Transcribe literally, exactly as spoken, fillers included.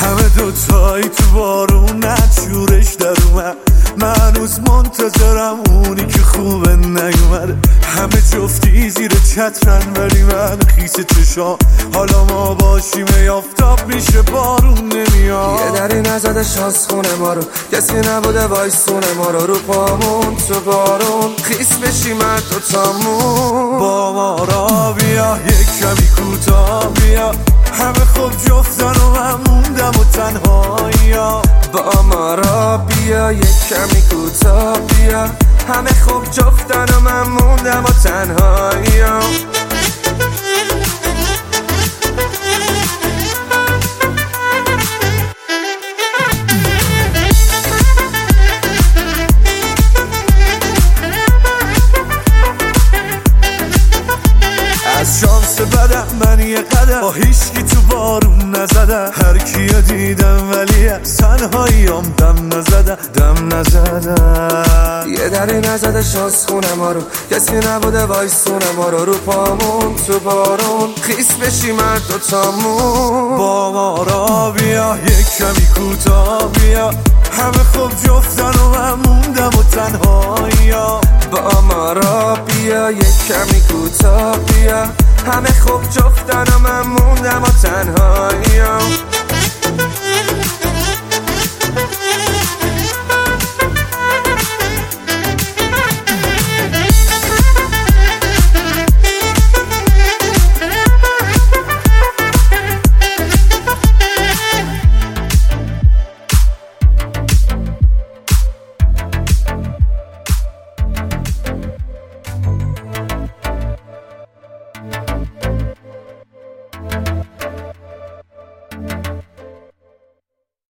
همه دوتایی تو بارون نچورش در اومد، من هنوز منتظرم اونی که خوبه نیومده. همه جفتی زیر چترن ولی من خیس چشام، حالا ما باشیم یافتاب میشه بارون نمیاد. یه دری نزده شانس خونه ما رو، کسی نبوده وایسونه ما رو، رو پامون تو بارون خیس بشیم هر دوتامون. با ما را بیا یک کمی کوتاه بیا، همه خوب جفتن و من موندم و تنهایی. با ما را بیا یک کمی کوتاه بیا، همه خوب جفتن و من موندم و تنهایی. از شانس بدم من یه قدم با هیچکی تو بارون نزدم، هر کیو دیدم ولی از تنهاییام دم نزدم دم نزدم. یه دری نزده شانس خونه ما رو، کسی نبوده وایسونه ما رو، رو پامون تو بارون خیس بشیم هر دوتامون. با ما را بیا یک کمی کوتاه بیا، همه خوب جفتن و من موندم و تنهایی. با ما را بیا یک کمی کوتاه بیا، همه خوب جفتن و من موندم و تنها.